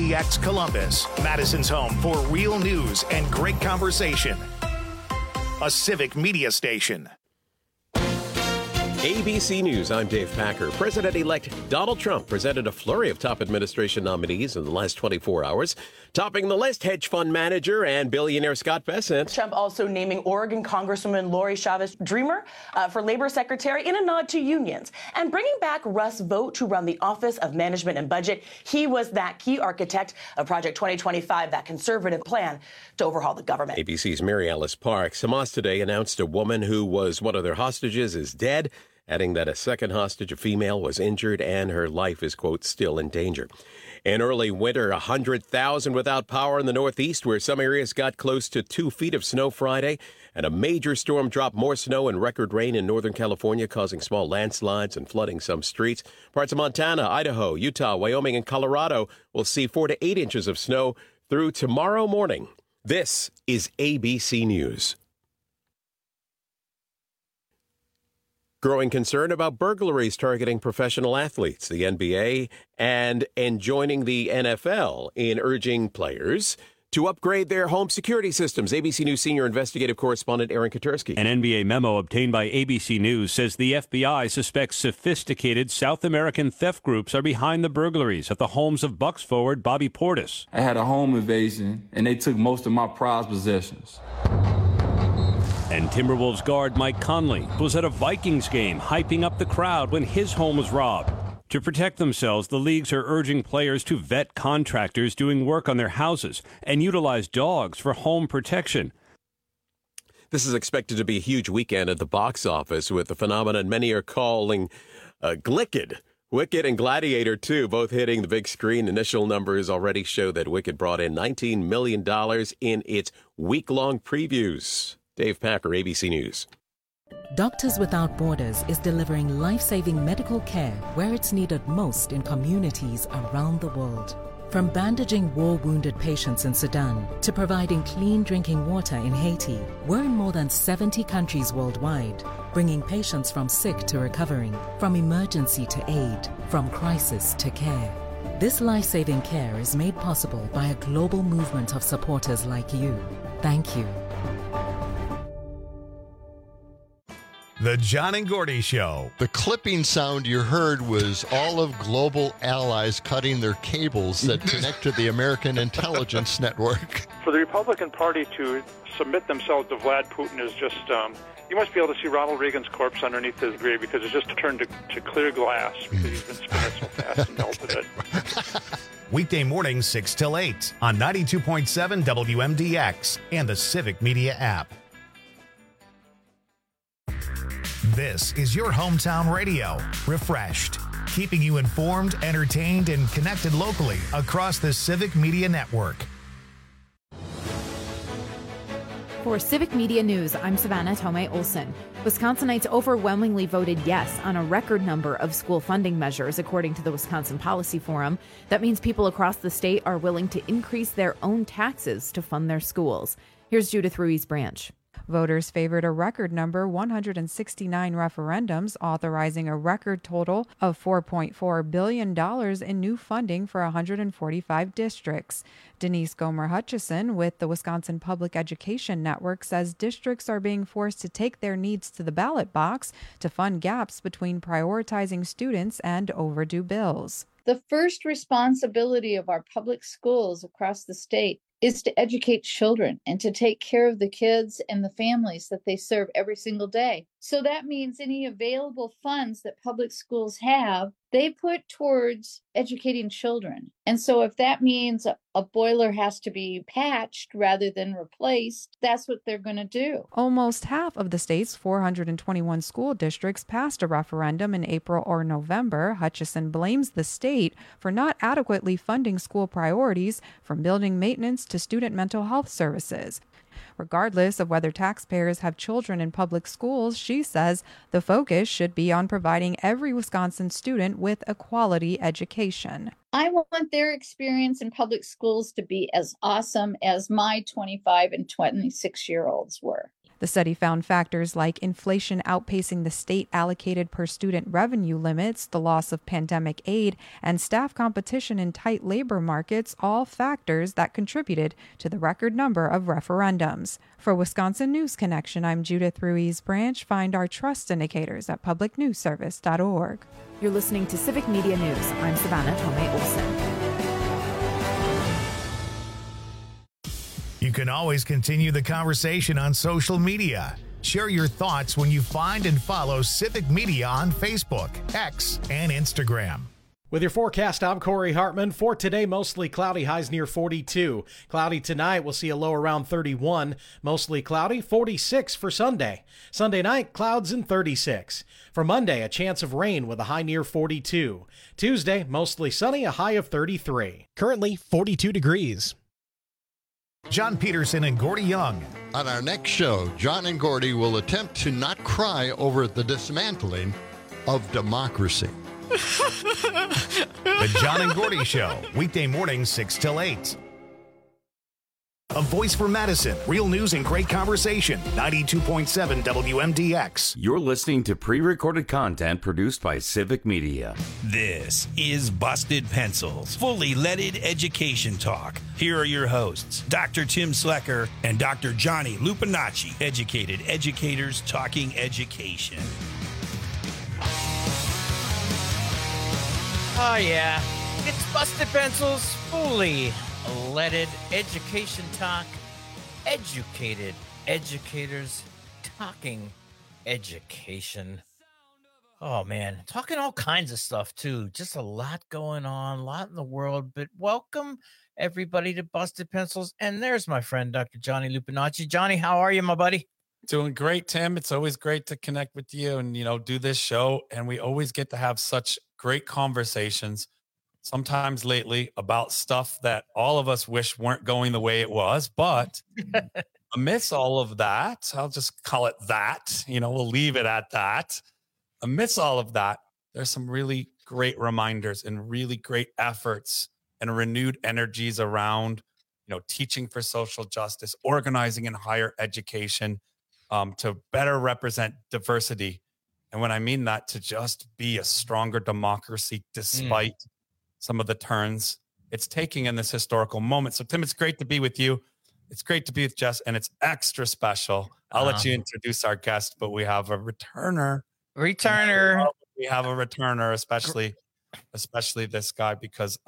WMDX Columbus, Madison's home for real news and great conversation. A civic media station. ABC News, I'm Dave Packer. President-elect Donald Trump presented a flurry of top administration nominees in the last 24 hours. Topping the list, hedge fund manager and billionaire Scott Bessent. Trump also naming Oregon Congresswoman Lori Chavez Dreamer for labor secretary in a nod to unions. And bringing back Russ Vought to run the Office of Management and Budget. He was that key architect of Project 2025, that conservative plan to overhaul the government. ABC's Mary Alice Parks. Hamas today announced a woman who was one of their hostages is dead, adding that a second hostage, a female, was injured and her life is, quote, still in danger. In early winter, 100,000 without power in the Northeast, where some areas got close to 2 feet of snow Friday, and a major storm dropped more snow and record rain in Northern California, causing small landslides and flooding some streets. Parts of Montana, Idaho, Utah, Wyoming, and Colorado will see 4 to 8 inches of snow through tomorrow morning. This is ABC News. Growing concern about burglaries targeting professional athletes, the NBA, and joining the NFL in urging players to upgrade their home security systems. ABC News senior investigative correspondent Aaron Katersky. An NBA memo obtained by ABC News says the FBI suspects sophisticated South American theft groups are behind the burglaries at the homes of Bucks forward Bobby Portis. I had a home invasion, and they took most of my prized possessions. And Timberwolves guard Mike Conley was at a Vikings game hyping up the crowd when his home was robbed. To protect themselves, the leagues are urging players to vet contractors doing work on their houses and utilize dogs for home protection. This is expected to be a huge weekend at the box office with the phenomenon many are calling Glicked. Wicked and Gladiator 2 both hitting the big screen. Initial numbers already show that Wicked brought in $19 million in its week-long previews. Dave Packer, ABC News. Doctors Without Borders is delivering life-saving medical care where it's needed most in communities around the world. From bandaging war-wounded patients in Sudan to providing clean drinking water in Haiti, we're in more than 70 countries worldwide, bringing patients from sick to recovering, from emergency to aid, from crisis to care. This life-saving care is made possible by a global movement of supporters like you. Thank you. The John and Gordy Show. The clipping sound you heard was all of global allies cutting their cables that connect to the American intelligence network. For the Republican Party to submit themselves to Vlad Putin is just, you must be able to see Ronald Reagan's corpse underneath his grave because it's just turned to clear glass because he's been spinning so fast and melted it. Weekday mornings 6 till 8 on 92.7 WMDX and the Civic Media app. This is your hometown radio, refreshed, keeping you informed, entertained, and connected locally across the Civic Media Network. For Civic Media News, I'm Savannah Tomei Olson. Wisconsinites overwhelmingly voted yes on a record number of school funding measures, according to the Wisconsin Policy Forum. That means people across the state are willing to increase their own taxes to fund their schools. Here's Judith Ruiz Branch. Voters favored a record number, 169 referendums, authorizing a record total of $4.4 billion in new funding for 145 districts. Denise Gomer-Hutchison with the Wisconsin Public Education Network says districts are being forced to take their needs to the ballot box to fund gaps between prioritizing students and overdue bills. The first responsibility of our public schools across the state is to educate children and to take care of the kids and the families that they serve every single day. So that means any available funds that public schools have, they put towards educating children. And so if that means a boiler has to be patched rather than replaced, that's what they're going to do. Almost half of the state's 421 school districts passed a referendum in April or November. Hutchison blames the state for not adequately funding school priorities, from building maintenance to student mental health services. Regardless of whether taxpayers have children in public schools, she says the focus should be on providing every Wisconsin student with a quality education. I want their experience in public schools to be as awesome as my 25 and 26-year-olds were. The study found factors like inflation outpacing the state allocated per student revenue limits, the loss of pandemic aid, and staff competition in tight labor markets, all factors that contributed to the record number of referendums. For Wisconsin News Connection, I'm Judith Ruiz Branch. Find our trust indicators at publicnewsservice.org. You're listening to Civic Media News. I'm Savannah Tomei Olson. You can always continue the conversation on social media. Share your thoughts when you find and follow Civic Media on Facebook, X, and Instagram. With your forecast, I'm Corey Hartman. For today, mostly cloudy, highs near 42. Cloudy tonight, we'll see a low around 31. Mostly cloudy, 46 for Sunday. Sunday night, clouds and 36. For Monday, a chance of rain with a high near 42. Tuesday, mostly sunny, a high of 33. Currently 42 degrees. John Peterson and Gordy Young. On our next show, John and Gordy will attempt to not cry over the dismantling of democracy. The John and Gordy Show, weekday mornings 6 till 8. A voice for Madison, real news and great conversation. 92.7 WMDX. You're listening to pre-recorded content produced by Civic Media. This is Busted Pencils, fully leaded education talk. Here are your hosts, Dr. Tim Slecker and Dr. Johnny Lupinacci, educated educators talking education. Oh, yeah. It's Busted Pencils, fully leaded education talk. Educated educators talking education. Oh, man. Talking all kinds of stuff, too. Just a lot going on, a lot in the world. But welcome, everybody, to Busted Pencils. And there's my friend, Dr. Johnny Lupinacci. Johnny, how are you, my buddy? Doing great, Tim. It's always great to connect with you and, do this show. And we always get to have such great conversations, sometimes lately, about stuff that all of us wish weren't going the way it was. But amidst all of that, I'll just call it that, we'll leave it at that. Amidst all of that, there's some really great reminders and really great efforts and renewed energies around, teaching for social justice, organizing in higher education, to better represent diversity. And when I mean that, to just be a stronger democracy despite some of the turns it's taking in this historical moment. So, Tim, it's great to be with you. It's great to be with Jess, and it's extra special. I'll let you introduce our guest, but we have a returner. We have a returner, especially this guy, because,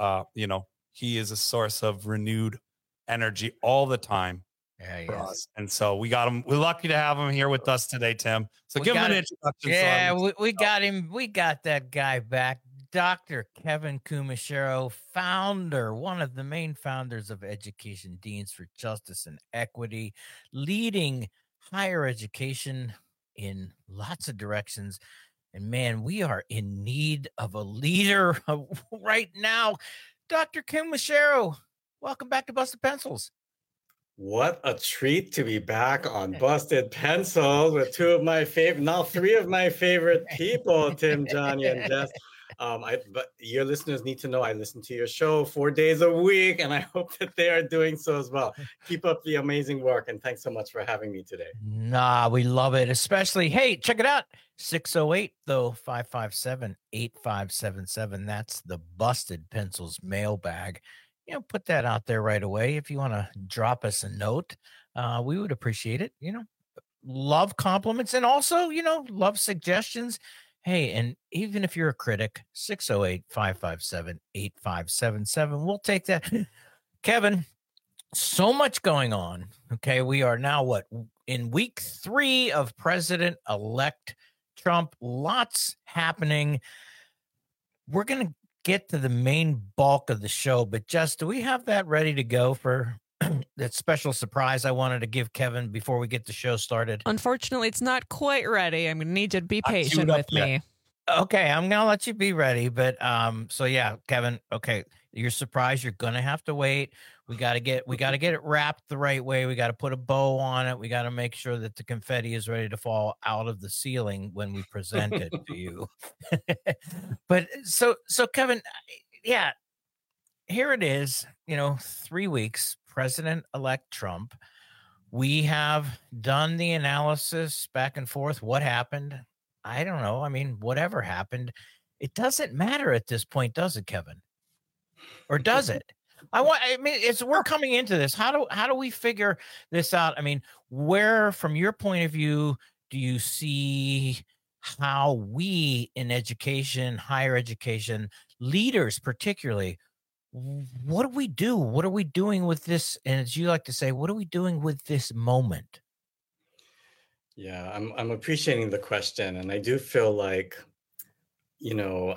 he is a source of renewed energy all the time. Yeah, for us. And so we got him. We're lucky to have him here with us today, Tim. So give him an introduction. Yeah, we got him. We got that guy back. Dr. Kevin Kumashiro, one of the main founders of Education Deans for Justice and Equity, leading higher education in lots of directions. And man, we are in need of a leader right now. Dr. Kumashiro, welcome back to Busted Pencils. What a treat to be back on Busted Pencils with three of my favorite people, Tim, Johnny, and Jess. But your listeners need to know I listen to your show 4 days a week, and I hope that they are doing so as well. Keep up the amazing work, and thanks so much for having me today. We love it, especially, hey, check it out, 608-557-8577. That's the Busted Pencils mailbag. Put that out there right away. If you want to drop us a note, we would appreciate it. Love compliments and also, love suggestions. Hey, and even if you're a critic, 608-557-8577. We'll take that. Kevin, so much going on. Okay, we are now in week 3 of President-elect Trump. Lots happening. We're going to get to the main bulk of the show, but Jess, do we have that ready to go for that special surprise I wanted to give Kevin before we get the show started? Unfortunately, it's not quite ready. I'm going to need you to be patient with me. Okay, I'm going to let you be ready, but so yeah, Kevin, okay, your surprise, you're going to have to wait. We got to get it wrapped the right way. We got to put a bow on it. We got to make sure that the confetti is ready to fall out of the ceiling when we present it to you. But so Kevin, yeah, here it is, 3 weeks, President-elect Trump. We have done the analysis back and forth. What happened? I don't know. I mean, whatever happened, it doesn't matter at this point, does it, Kevin? Or does it? We're coming into this. How do we figure this out? I mean, where, from your point of view, do you see how we in education, higher education, leaders particularly, what do we do? What are we doing with this? And as you like to say, what are we doing with this moment? Yeah, I'm appreciating the question, and I do feel like, in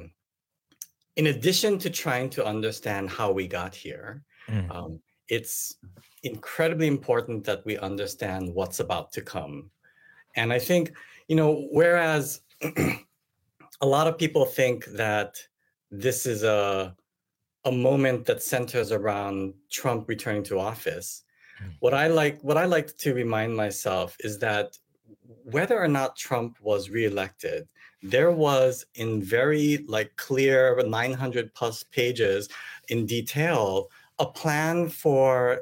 addition to trying to understand how we got here, it's incredibly important that we understand what's about to come. And I think, whereas a lot of people think that this is a moment that centers around Trump returning to office, what I like to remind myself is that whether or not Trump was reelected, there was in very clear 900 plus pages in detail a plan for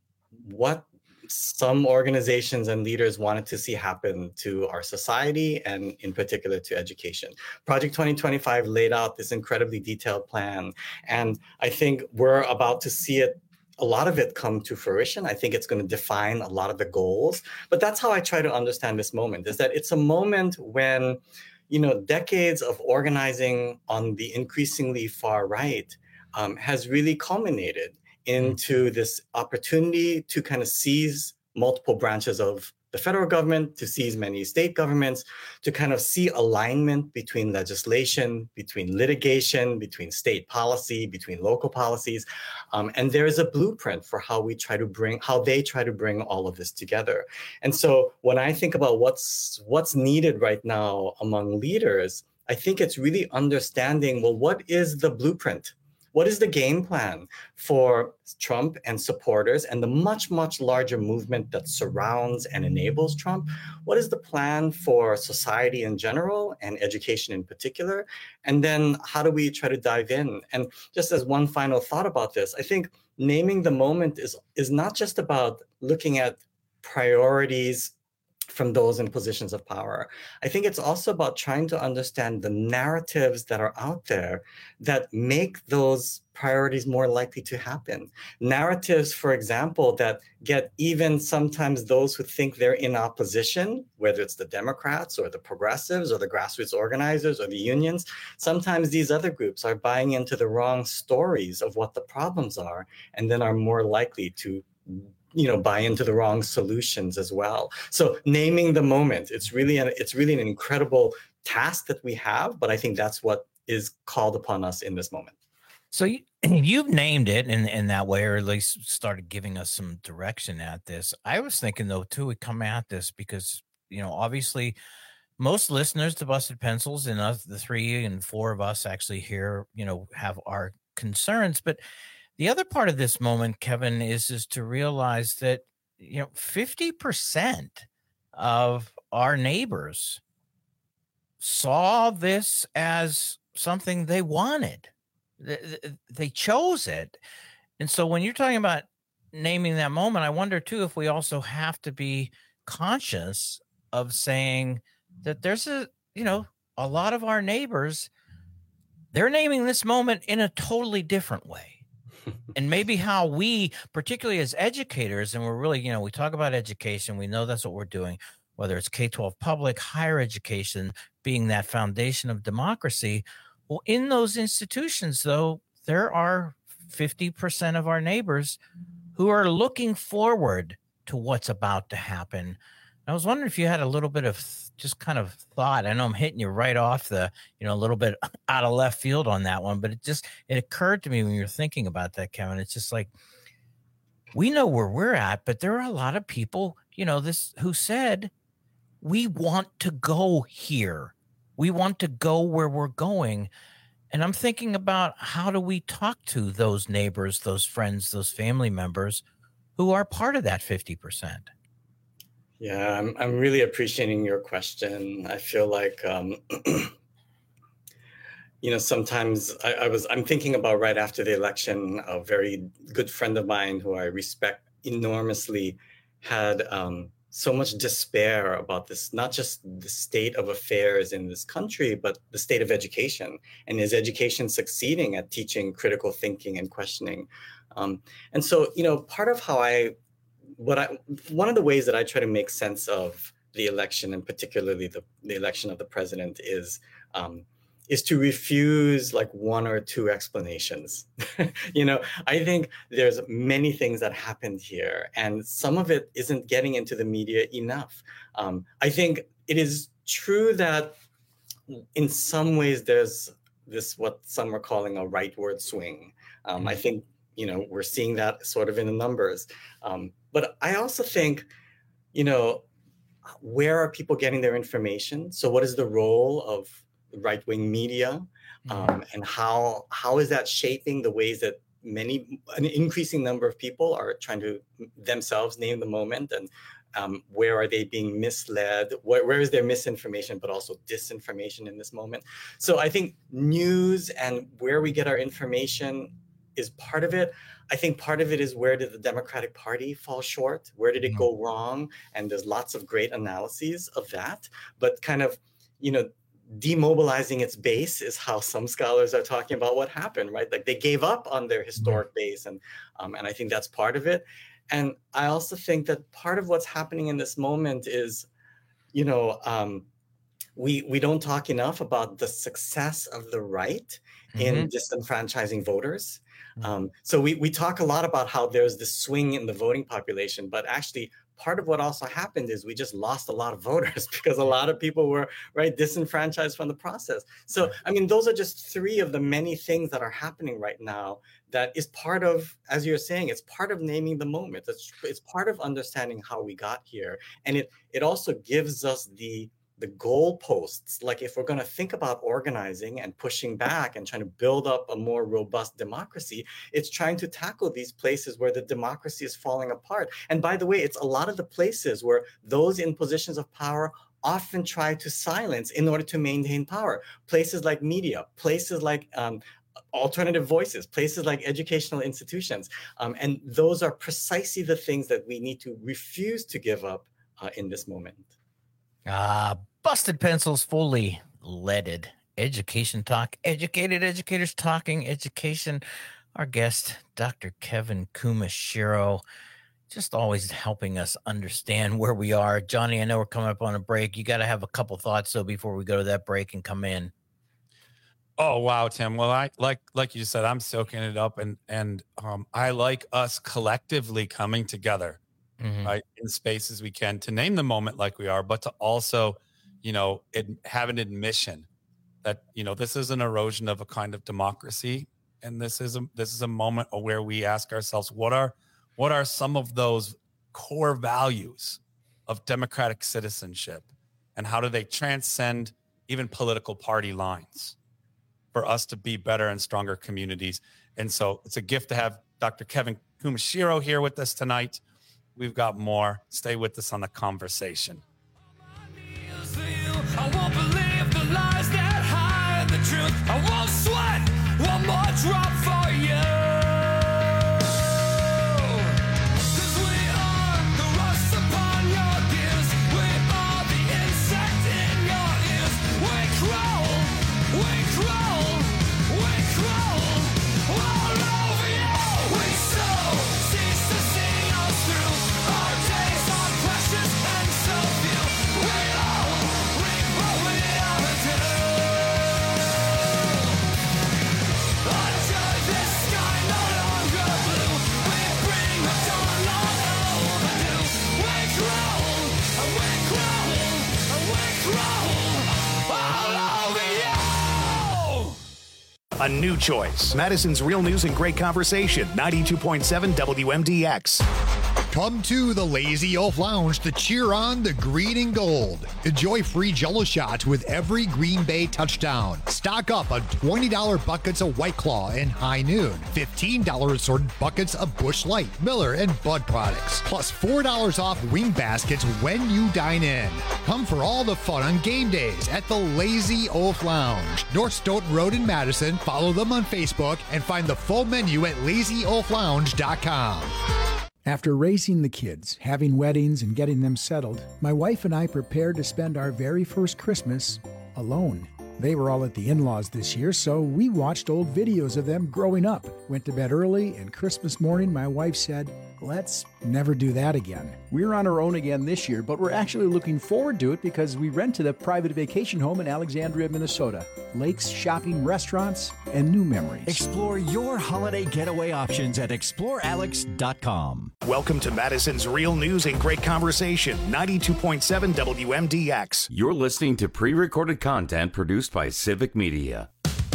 what some organizations and leaders wanted to see happen to our society and in particular to education. Project 2025 laid out this incredibly detailed plan. And I think we're about to see a lot of it come to fruition. I think it's going to define a lot of the goals. But that's how I try to understand this moment, is that it's a moment when, decades of organizing on the increasingly far right has really culminated into this opportunity to kind of seize multiple branches of the federal government, to seize many state governments, to kind of see alignment between legislation, between litigation, between state policy, between local policies. And there is a blueprint for how they try to bring all of this together. And so when I think about what's needed right now among leaders, I think it's really understanding, well, what is the blueprint? What is the game plan for Trump and supporters and the much, much larger movement that surrounds and enables Trump? What is the plan for society in general and education in particular? And then how do we try to dive in? And just as one final thought about this, I think naming the moment is not just about looking at priorities from those in positions of power. I think it's also about trying to understand the narratives that are out there that make those priorities more likely to happen. Narratives, for example, that get even sometimes those who think they're in opposition, whether it's the Democrats or the progressives or the grassroots organizers or the unions, sometimes these other groups are buying into the wrong stories of what the problems are and then are more likely to buy into the wrong solutions as well. So naming the moment, it's really an incredible task that we have, but I think that's what is called upon us in this moment. So you've named it in that way, or at least started giving us some direction at this. I was thinking though, too, we come at this because, obviously most listeners to Busted Pencils and us, the 3 and 4 of us actually here, have our concerns, but the other part of this moment, Kevin, is to realize that, 50% of our neighbors saw this as something they wanted. They chose it. And so when you're talking about naming that moment, I wonder, too, if we also have to be conscious of saying that there's a lot of our neighbors, they're naming this moment in a totally different way. And maybe how we, particularly as educators, and we're really, we talk about education, we know that's what we're doing, whether it's K-12 public, higher education being that foundation of democracy. Well, in those institutions, though, there are 50% of our neighbors who are looking forward to what's about to happen. I was wondering if you had a little bit of just kind of thought. I know I'm hitting you right off the, a little bit out of left field on that one, but it occurred to me when you're thinking about that, Kevin. It's just like, we know where we're at, but there are a lot of people, who said, we want to go here. We want to go where we're going. And I'm thinking about, how do we talk to those neighbors, those friends, those family members who are part of that 50%? Yeah, I'm really appreciating your question. I feel like, sometimes I'm thinking about right after the election, a very good friend of mine who I respect enormously had so much despair about this, not just the state of affairs in this country, but the state of education. And is education succeeding at teaching critical thinking and questioning? And so, part of how one of the ways that I try to make sense of the election, and particularly the election of the president, is to refuse like one or two explanations. I think there's many things that happened here, and some of it isn't getting into the media enough. I think it is true that in some ways there's this, what some are calling a rightward swing. I think, we're seeing that sort of in the numbers. But I also think, where are people getting their information? So what is the role of right-wing media, and how is that shaping the ways that an increasing number of people are trying to themselves name the moment, and where are they being misled? Where is there misinformation, but also disinformation in this moment? So I think news and where we get our information is part of it. I think part of it is, where did the Democratic Party fall short? Where did it go wrong? And there's lots of great analyses of that, but kind of, demobilizing its base is how some scholars are talking about what happened, right? Like they gave up on their historic base, and I think that's part of it. And I also think that part of what's happening in this moment is, we don't talk enough about the success of the right in disenfranchising voters. So we talk a lot about how there's this swing in the voting population, but actually part of what also happened is we just lost a lot of voters because a lot of people were disenfranchised from the process. So, I mean, those are just three of the many things that are happening right now that is part of, as you're saying, it's part of naming the moment. It's part of understanding how we got here. And it also gives us the goalposts. Like if we're going to think about organizing and pushing back and trying to build up a more robust democracy, it's trying to tackle these places where the democracy is falling apart. And by the way, it's a lot of the places where those in positions of power often try to silence in order to maintain power. Places like media, places like alternative voices, places like educational institutions. And those are precisely the things that we need to refuse to give up in this moment. Busted Pencils, fully leaded education talk, educated educators talking education. Our guest, Dr. Kevin Kumashiro, just always helping us understand where we are. Johnny, I know we're coming up on a break. You got to have a couple thoughts though before we go to that break and come in. Oh wow, Tim. Well, I like you said, I'm soaking it up, and I like us collectively coming together. Right, in spaces we can to name the moment like we are, but to also, have an admission that this is an erosion of a kind of democracy, and this is a moment where we ask ourselves, what are some of those core values of democratic citizenship, and how do they transcend even political party lines for us to be better and stronger communities? And so it's a gift to have Dr. Kevin Kumashiro here with us tonight. We've got more. Stay with us on the conversation. I won't believe the lies that hide the truth. I won't sweat one more drop for you. 'Cause we are the rust upon your gears. We are the insect in your ears. We crawl, we crawl, we crawl all over you. We so cease to see us through. Our days are precious and so few. We all reap what we ever do. Until this sky no longer blue, we bring the dawn long overdue. We crawl, and we crawl, and we crawl all over you. A new choice. Madison's Real News and Great Conversation. 92.7 WMDX. Come to the Lazy Oaf Lounge to cheer on the green and gold. Enjoy free Jell-O shots with every Green Bay touchdown. Stock up on $20 buckets of White Claw and High Noon. $15 assorted buckets of Busch Light, Miller, and Bud products. Plus $4 off wing baskets when you dine in. Come for all the fun on game days at the Lazy Oaf Lounge. North Stoughton Road in Madison. Follow them on Facebook and find the full menu at lazyoaflounge.com. After raising the kids, having weddings, and getting them settled, my wife and I prepared to spend our very first Christmas alone. They were all at the in-laws this year, so we watched old videos of them growing up, went to bed early, and Christmas morning my wife said, "Let's never do that again." We're on our own again this year, but we're actually looking forward to it because we rented a private vacation home in Alexandria, Minnesota. Lakes, shopping, restaurants, and new memories. Explore your holiday getaway options at explorealex.com. Welcome to Madison's Real News and Great Conversation, 92.7 WMDX. You're listening to pre-recorded content produced by Civic Media.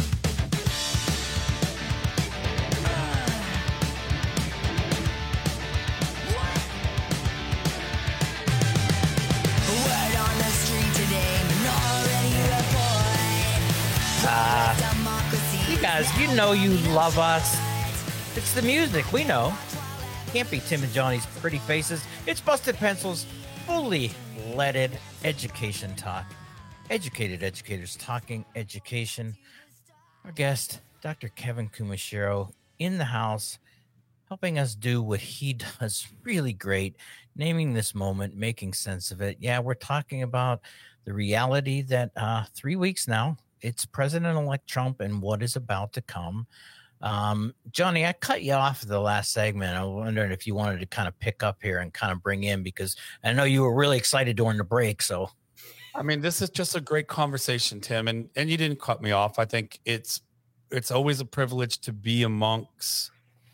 You guys, you know you love us. It's the music, we know. Can't be Tim and Johnny's pretty faces. It's Busted Pencils, fully leaded education talk. Educated educators talking education. Our guest, Dr. Kevin Kumashiro, in the house, helping us do what he does really great, naming this moment, making sense of it. Yeah, we're talking about the reality that 3 weeks now, it's President-elect Trump and what is about to come. Johnny, I cut you off the last segment. I wondered if you wanted to kind of pick up here and kind of bring in, because I know you were really excited during the break. So, I mean, this is just a great conversation, Tim, and you didn't cut me off. I think it's always a privilege to be amongst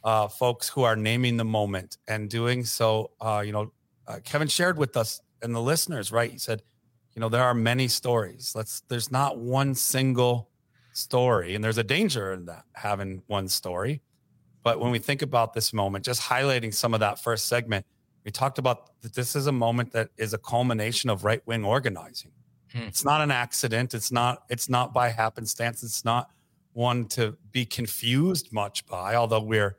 folks who are naming the moment and doing so. Kevin shared with us and the listeners, right? He said, there are many stories. There's not one single story, and there's a danger in that, having one story. But when we think about this moment, just highlighting some of that first segment, we talked about that this is a moment that is a culmination of right-wing organizing. It's not an accident. It's not by happenstance. It's not one to be confused much by, although we're,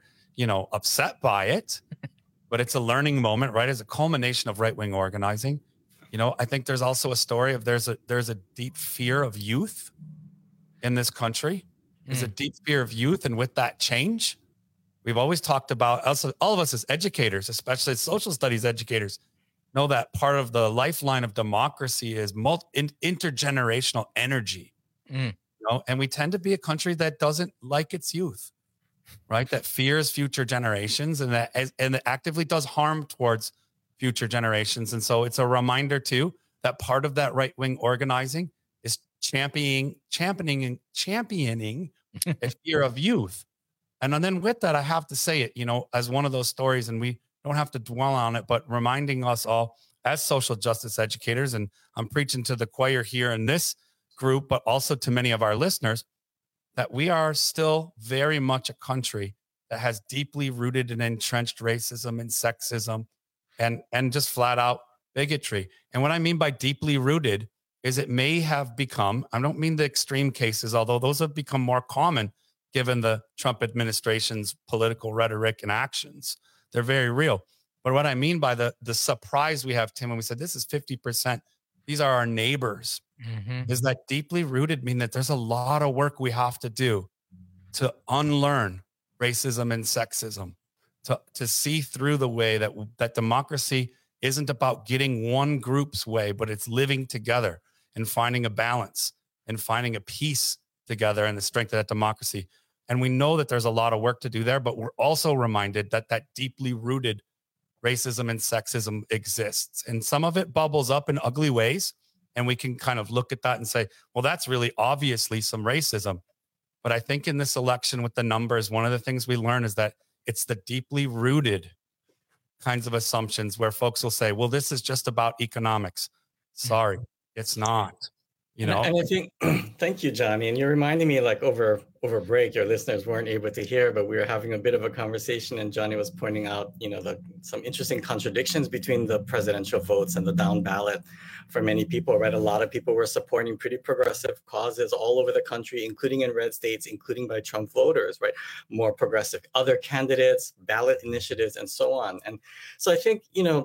upset by it. But it's a learning moment, right? It's a culmination of right-wing organizing. I think there's also a story of there's a deep fear of youth in this country. There's a deep fear of youth, and with that change, we've always talked about, also all of us as educators, especially social studies educators, know that part of the lifeline of democracy is intergenerational energy. And we tend to be a country that doesn't like its youth, right? That fears future generations and that actively does harm towards future generations. And so it's a reminder too that part of that right-wing organizing is championing a fear of youth. And then with that, I have to say it, as one of those stories, and we don't have to dwell on it, but reminding us all as social justice educators, and I'm preaching to the choir here in this group, but also to many of our listeners, that we are still very much a country that has deeply rooted and entrenched racism and sexism and just flat out bigotry. And what I mean by deeply rooted is it may have become, I don't mean the extreme cases, although those have become more common given the Trump administration's political rhetoric and actions. They're very real. But what I mean by the surprise we have, Tim, when we said this is 50%, these are our neighbors, is that deeply rooted mean that there's a lot of work we have to do to unlearn racism and sexism, to see through the way that democracy isn't about getting one group's way, but it's living together and finding a balance and finding a peace together and the strength of that democracy. And we know that there's a lot of work to do there, but we're also reminded that deeply rooted racism and sexism exists. And some of it bubbles up in ugly ways. And we can kind of look at that and say, well, that's really obviously some racism. But I think in this election with the numbers, one of the things we learn is that it's the deeply rooted kinds of assumptions where folks will say, well, this is just about economics. Sorry, it's not. And I think, thank you, Johnny. And you're reminding me, like over break, your listeners weren't able to hear, but we were having a bit of a conversation, and Johnny was pointing out, some interesting contradictions between the presidential votes and the down ballot for many people, right? A lot of people were supporting pretty progressive causes all over the country, including in red states, including by Trump voters, right? More progressive other candidates, ballot initiatives, and so on. And so I think,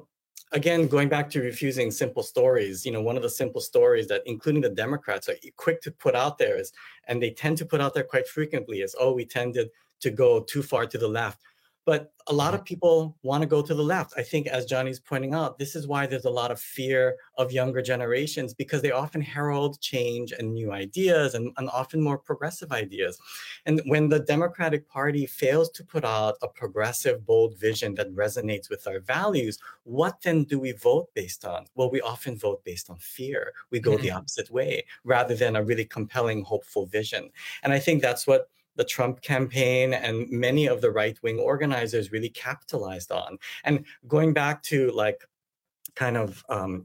again, going back to refusing simple stories, one of the simple stories that including the Democrats are quick to put out there is, and they tend to put out there quite frequently, is, we tended to go too far to the left. But a lot of people want to go to the left. I think, as Johnny's pointing out, this is why there's a lot of fear of younger generations, because they often herald change and new ideas and often more progressive ideas. And when the Democratic Party fails to put out a progressive, bold vision that resonates with our values, what then do we vote based on? Well, we often vote based on fear. We go the opposite way rather than a really compelling, hopeful vision. And I think that's what the Trump campaign and many of the right-wing organizers really capitalized on. And going back to like kind of, kind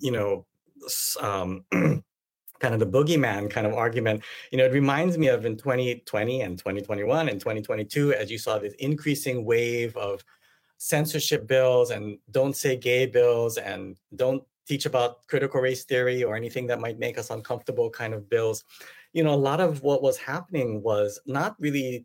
of the boogeyman kind of argument, it reminds me of in 2020 and 2021 and 2022, as you saw this increasing wave of censorship bills and don't say gay bills and don't teach about critical race theory or anything that might make us uncomfortable kind of bills. A lot of what was happening was not really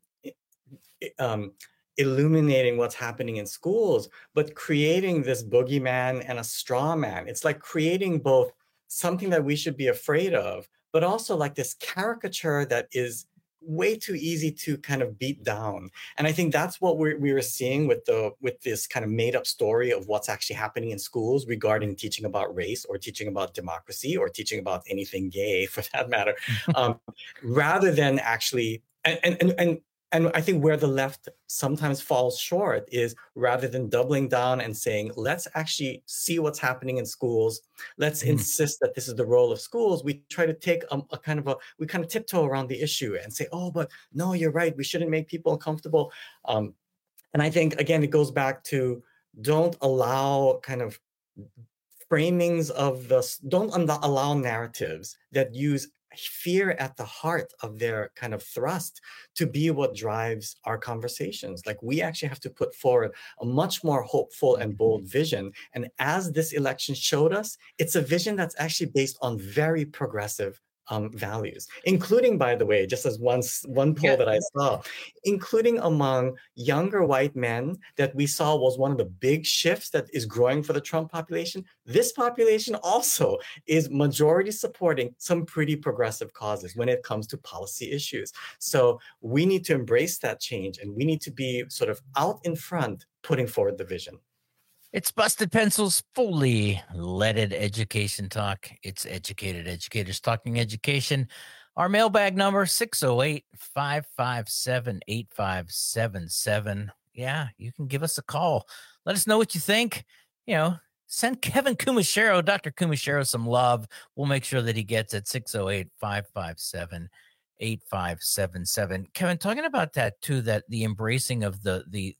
illuminating what's happening in schools, but creating this boogeyman and a straw man. It's like creating both something that we should be afraid of, but also like this caricature that is way too easy to kind of beat down. And I think that's what we were seeing with this kind of made up story of what's actually happening in schools regarding teaching about race or teaching about democracy or teaching about anything gay for that matter, rather than actually, and I think where the left sometimes falls short is rather than doubling down and saying, let's actually see what's happening in schools, let's insist that this is the role of schools, we try to take we kind of tiptoe around the issue and say, oh, but no, you're right, we shouldn't make people uncomfortable. And I think, again, it goes back to don't allow kind of framings of don't allow narratives that use fear at the heart of their kind of thrust to be what drives our conversations. Like, we actually have to put forward a much more hopeful and bold vision. And as this election showed us, it's a vision that's actually based on very progressive values, including, by the way, just as one poll that I saw, including among younger white men that we saw was one of the big shifts that is growing for the Trump population. This population also is majority supporting some pretty progressive causes when it comes to policy issues. So we need to embrace that change, and we need to be sort of out in front, putting forward the vision. It's Busted Pencils, fully leaded education talk. It's educated educators talking education. Our mailbag number, 608-557-8577. Yeah, you can give us a call. Let us know what you think. Send Kevin Kumashiro, Dr. Kumashiro, some love. We'll make sure that he gets it. 608-557-8577. Kevin, talking about that too, that the embracing of the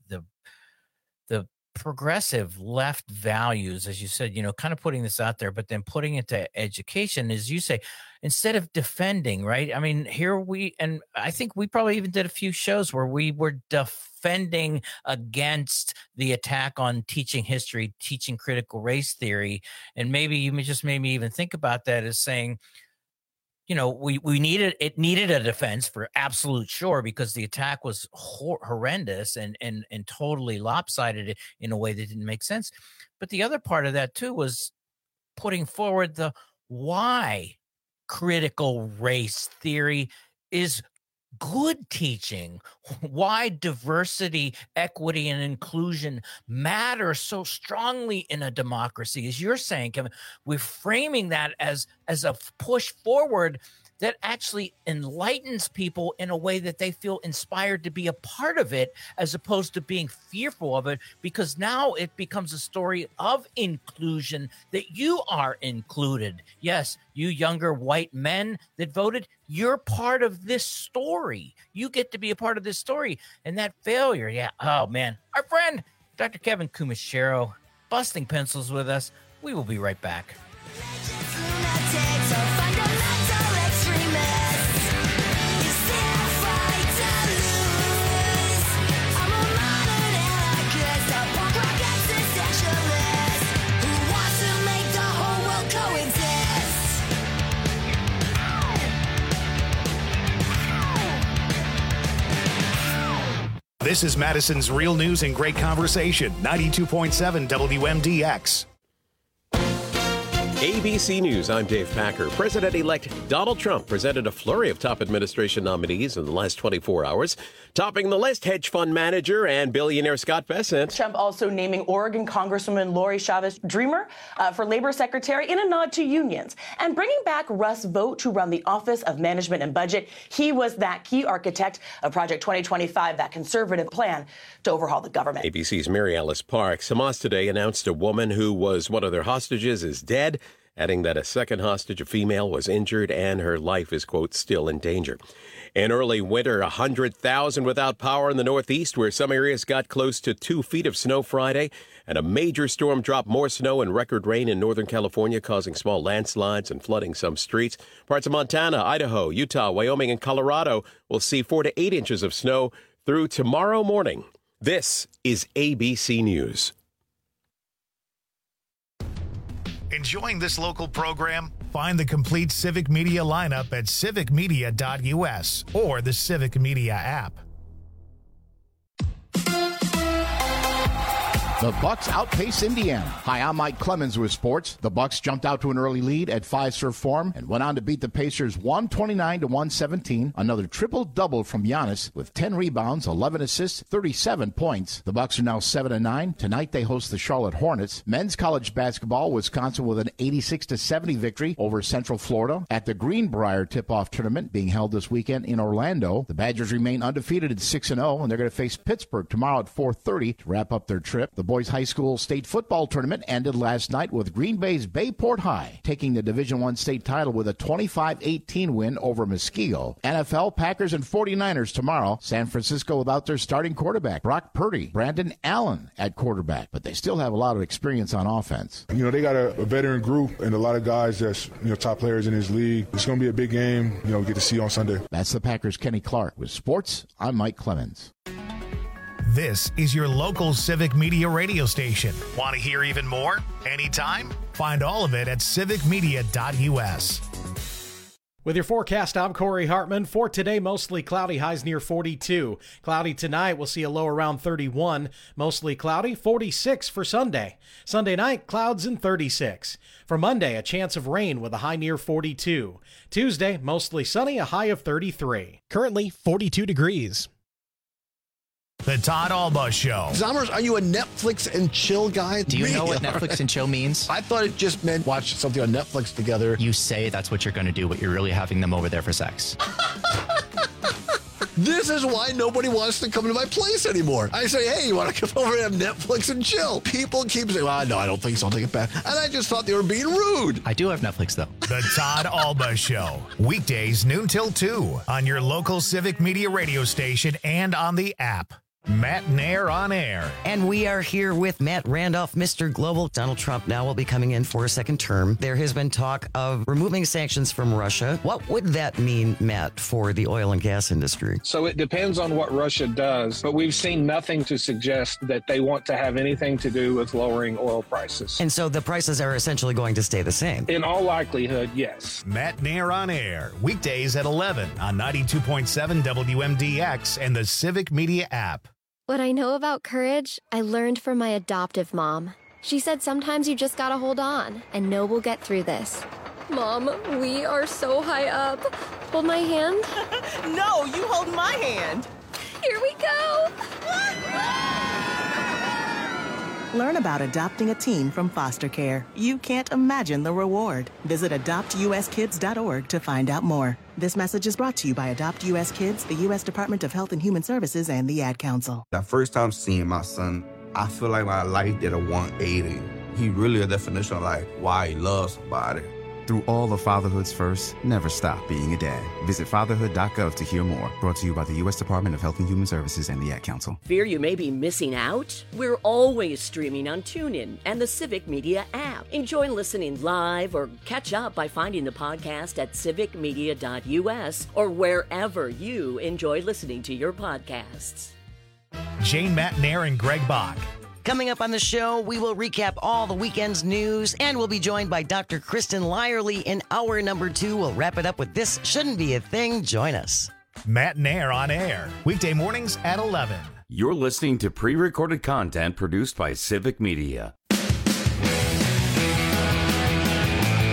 progressive left values, as you said, kind of putting this out there, but then putting it to education, as you say, instead of defending, right? I mean, and I think we probably even did a few shows where we were defending against the attack on teaching history, teaching critical race theory. And maybe you just made me even think about that as saying, we needed a defense for absolute sure, because the attack was horrendous and totally lopsided in a way that didn't make sense. But the other part of that too was putting forward the why critical race theory is good teaching, why diversity, equity, and inclusion matter so strongly in a democracy. As you're saying, Kevin, we're framing that as a push forward that actually enlightens people in a way that they feel inspired to be a part of it, as opposed to being fearful of it, because now it becomes a story of inclusion, that you are included. Yes, you younger white men that voted, you're part of this story. You get to be a part of this story. And that failure, oh man. Our friend, Dr. Kevin Kumashiro, Busting Pencils with us. We will be right back. This is Madison's Real News and Great Conversation, 92.7 WMDX. ABC News, I'm Dave Packer. President-elect Donald Trump presented a flurry of top administration nominees in the last 24 hours. Topping the list, hedge fund manager and billionaire Scott Bessent. Trump also naming Oregon Congresswoman Lori Chavez Dreamer for labor secretary in a nod to unions. And bringing back Russ Vought to run the Office of Management and Budget. He was that key architect of Project 2025, that conservative plan to overhaul the government. ABC's Mary Alice Parks. Hamas today announced a woman who was one of their hostages is dead, adding that a second hostage, a female, was injured and her life is, quote, still in danger. In early winter, 100,000 without power in the Northeast, where some areas got close to 2 feet of snow Friday, and a major storm dropped more snow and record rain in Northern California, causing small landslides and flooding some streets. Parts of Montana, Idaho, Utah, Wyoming, and Colorado will see 4 to 8 inches of snow through tomorrow morning. This is ABC News. Enjoying this local program? Find the complete Civic Media lineup at civicmedia.us or the Civic Media app. The Bucks outpace Indiana. Hi, I'm Mike Clemens with sports. The Bucks jumped out to an early lead at Fiserv Forum and went on to beat the Pacers 129-117. Another triple-double from Giannis with 10 rebounds, 11 assists, 37 points. The Bucks are now 7-9. Tonight they host the Charlotte Hornets. Men's college basketball, Wisconsin with an 86-70 victory over Central Florida. At the Greenbrier tip-off tournament being held this weekend in Orlando, the Badgers remain undefeated at 6-0, and they're going to face Pittsburgh tomorrow at 4:30 to wrap up their trip. The boys high school state football tournament ended last night with Green Bay's Bayport High taking the Division I state title with a 25-18 win over Muskego. NFL, Packers, and 49ers tomorrow. San Francisco without their starting quarterback, Brock Purdy, Brandon Allen at quarterback, but they still have a lot of experience on offense. You know, they got a veteran group and a lot of guys that's, top players in this league. It's going to be a big game, we get to see on Sunday. That's the Packers' Kenny Clark. With sports, I'm Mike Clemens. This is your local Civic Media radio station. Want to hear even more? Anytime? Find all of it at civicmedia.us. With your forecast, I'm Corey Hartman. For today, mostly cloudy, highs near 42. Cloudy tonight, we'll see a low around 31. Mostly cloudy, 46 for Sunday. Sunday night, clouds and 36. For Monday, a chance of rain with a high near 42. Tuesday, mostly sunny, a high of 33. Currently 42 degrees. The Todd Alba Show. Zommers, are you a Netflix and chill guy? Do you know what Netflix and chill means? I thought it just meant watch something on Netflix together. You say that's what you're going to do, but you're really having them over there for sex. This is why nobody wants to come to my place anymore. I say, hey, you want to come over and have Netflix and chill? People keep saying, well, no, I don't think so. I'll take it back. And I just thought they were being rude. I do have Netflix, though. The Todd Alba Show. Weekdays, noon till 2 on your local Civic Media radio station and on the app. Matt Nair on air. And we are here with Matt Randolph, Mr. Global. Donald Trump now will be coming in for a second term. There has been talk of removing sanctions from Russia. What would that mean, Matt, for the oil and gas industry? So it depends on what Russia does, but we've seen nothing to suggest that they want to have anything to do with lowering oil prices. And so the prices are essentially going to stay the same? In all likelihood, yes. Matt Nair on air. Weekdays at 11 on 92.7 WMDX and the Civic Media app. What I know about courage, I learned from my adoptive mom. She said sometimes you just gotta hold on and know we'll get through this. Mom, we are so high up. Hold my hand. No, you hold my hand. Here we go. Learn about adopting a teen from foster care. You can't imagine the reward. Visit adoptuskids.org to find out more. This message is brought to you by Adopt U.S. Kids, the U.S. Department of Health and Human Services, and the Ad Council. The first time seeing my son, I feel like my life did a 180. He really a definition of like why he loves somebody. Through all of fatherhood's first, never stop being a dad. Visit fatherhood.gov to hear more. Brought to you by the U.S. Department of Health and Human Services and the Ad Council. Fear you may be missing out? We're always streaming on TuneIn and the Civic Media app. Enjoy listening live or catch up by finding the podcast at civicmedia.us or wherever you enjoy listening to your podcasts. Jane Matt Nair and Greg Bach. Coming up on the show, we will recap all the weekend's news, and we'll be joined by Dr. Kristen Lyerly in hour number 2. We'll wrap it up with This Shouldn't Be a Thing. Join us. Matt Nair on air. Weekday mornings at 11. You're listening to pre-recorded content produced by Civic Media.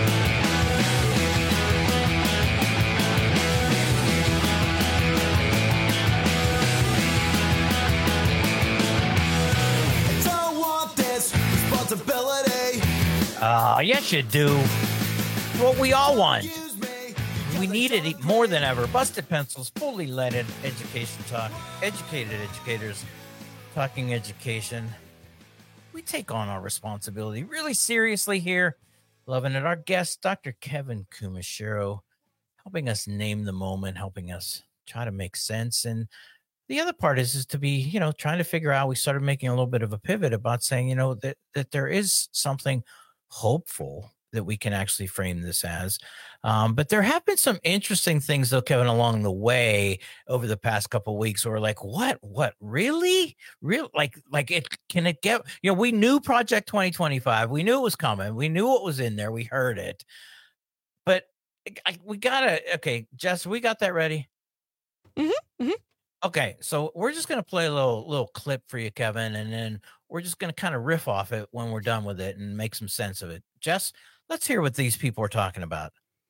Yes, you do. It's what we all want. We need it more than ever. Busted Pencils, fully leaded education talk. Educated educators talking education. We take on our responsibility really seriously here. Loving it. Our guest, Dr. Kevin Kumashiro, helping us name the moment, helping us try to make sense. And the other part is to be, trying to figure out, we started making a little bit of a pivot about saying, that there is something hopeful that we can actually frame this as. But there have been some interesting things, though, Kevin, along the way over the past couple of weeks where we're like, what, really? Like can it get, we knew Project 2025. We knew it was coming. We knew what was in there. We heard it. But we okay, Jess, we got that ready? Mm-hmm. Okay, so we're just going to play a little clip for you, Kevin, and then we're just going to kind of riff off it when we're done with it and make some sense of it. Jess, let's hear what these people are talking about.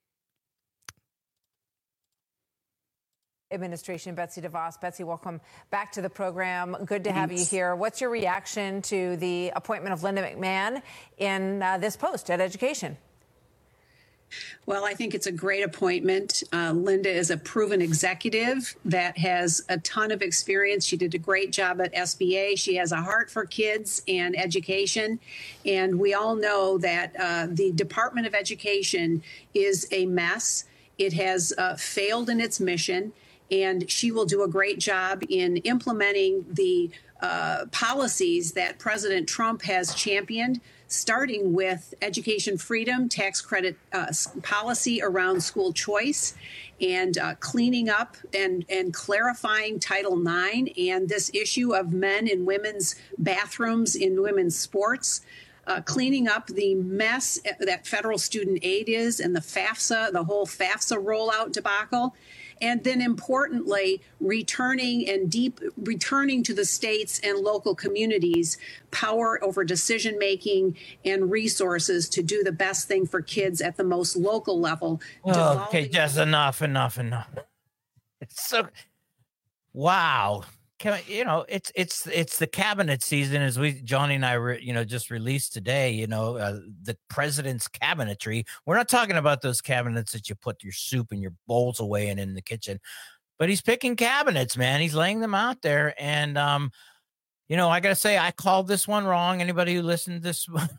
Administration, Betsy DeVos. Betsy, welcome back to the program. Good to have you here. What's your reaction to the appointment of Linda McMahon in this post at Education? Well, I think it's a great appointment. Linda is a proven executive that has a ton of experience. She did a great job at SBA. She has a heart for kids and education. And we all know that the Department of Education is a mess. It has failed in its mission, and she will do a great job in implementing the policies that President Trump has championed, starting with education freedom, tax credit policy around school choice, and cleaning up and clarifying Title IX and this issue of men and women's bathrooms in women's sports. Cleaning up the mess that federal student aid is and the whole FAFSA rollout debacle. And then importantly, returning to the states and local communities power over decision making and resources to do the best thing for kids at the most local level. Oh, okay, Jess, enough. It's so, wow. It's the cabinet season, as Johnny and I, just released today, the president's cabinetry. We're not talking about those cabinets that you put your soup and your bowls away in the kitchen, but he's picking cabinets, man. He's laying them out there. And, I got to say, I called this one wrong. Anybody who listened to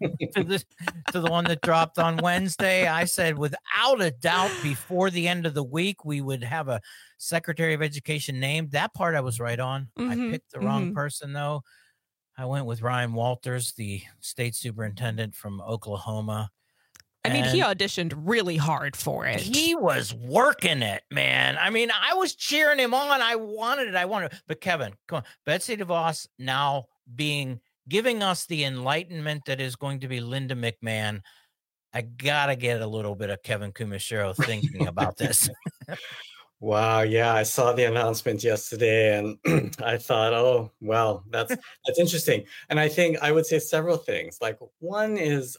the one that dropped on Wednesday, I said, without a doubt, before the end of the week, we would have a Secretary of Education named. That part I was right on. I picked the wrong person, though. I went with Ryan Walters, the state superintendent from Oklahoma. I mean, he auditioned really hard for it. He was working it, man. I mean, I was cheering him on. I wanted it. But Kevin, come on. Betsy DeVos now giving us the enlightenment that is going to be Linda McMahon. I got to get a little bit of Kevin Kumashiro thinking about this. Wow. Yeah. I saw the announcement yesterday and I thought, oh, well, that's interesting. And I think I would say several things. Like, one is,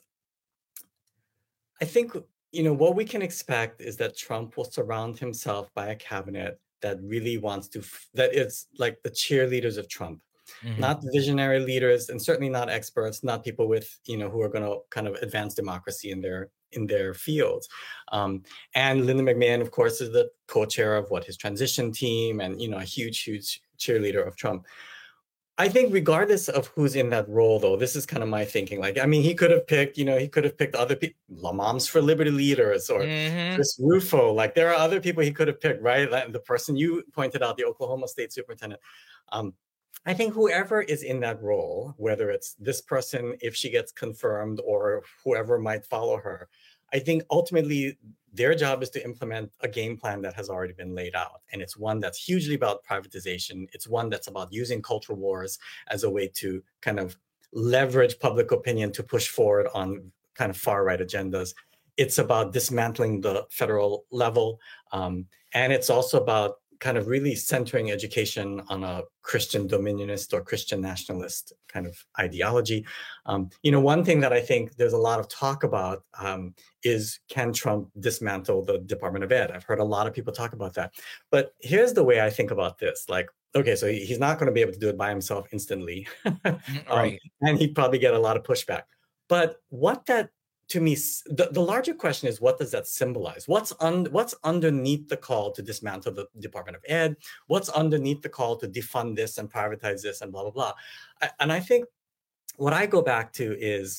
I think, what we can expect is that Trump will surround himself by a cabinet that really wants that is like the cheerleaders of Trump, not visionary leaders, and certainly not experts, not people with, who are going to kind of advance democracy in their fields. And Linda McMahon, of course, is the co-chair of his transition team and, a huge cheerleader of Trump. I think regardless of who's in that role, though, this is kind of my thinking. Like, I mean, he could have picked other people, Moms for Liberty leaders or Chris Rufo. Like, there are other people he could have picked, right? Like the person you pointed out, the Oklahoma State Superintendent. I think whoever is in that role, whether it's this person, if she gets confirmed, or whoever might follow her, I think ultimately their job is to implement a game plan that has already been laid out. And it's one that's hugely about privatization. It's one that's about using culture wars as a way to kind of leverage public opinion to push forward on kind of far right agendas. It's about dismantling the federal level. And it's also about kind of really centering education on a Christian dominionist or Christian nationalist kind of ideology. One thing that I think there's a lot of talk about is, can Trump dismantle the Department of Ed? I've heard a lot of people talk about that. But here's the way I think about this. Like, okay, so he's not going to be able to do it by himself instantly. Right. And he'd probably get a lot of pushback. But what that to me, the larger question is, what does that symbolize? What's underneath the call to dismantle the Department of Ed? What's underneath the call to defund this and privatize this and blah, blah, blah? And I think what I go back to is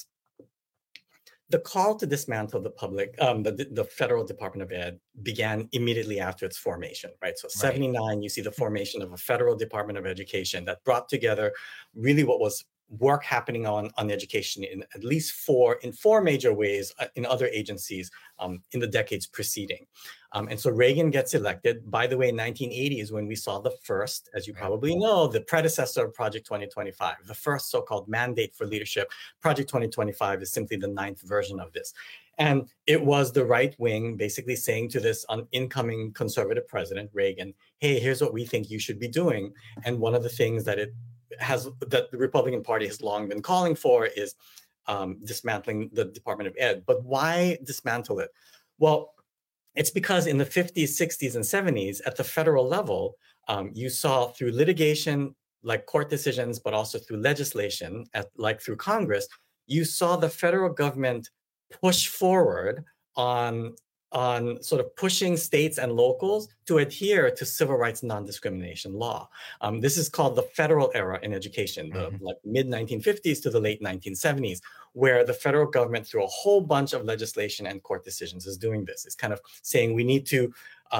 the call to dismantle the federal Department of Ed began immediately after its formation, right? So 79, you see the formation of a federal Department of Education that brought together really what was work happening on education in at least four major ways in other agencies in the decades preceding. And so Reagan gets elected. By the way, 1980 is when we saw the first, as you probably know, the predecessor of Project 2025, the first so-called mandate for leadership. Project 2025 is simply the 9th version of this. And it was the right wing basically saying to this incoming conservative president, Reagan, hey, here's what we think you should be doing. And one of the things that the Republican Party has long been calling for is dismantling the Department of Ed. But why dismantle it? Well, it's because in the 50s, 60s, and 70s, at the federal level, you saw through litigation, like court decisions, but also through legislation, like through Congress, you saw the federal government push forward on sort of pushing states and locals to adhere to civil rights non-discrimination law. This is called the federal era in education, the mid-1950s to the late 1970s, where the federal government, through a whole bunch of legislation and court decisions, is doing this. It's kind of saying we need to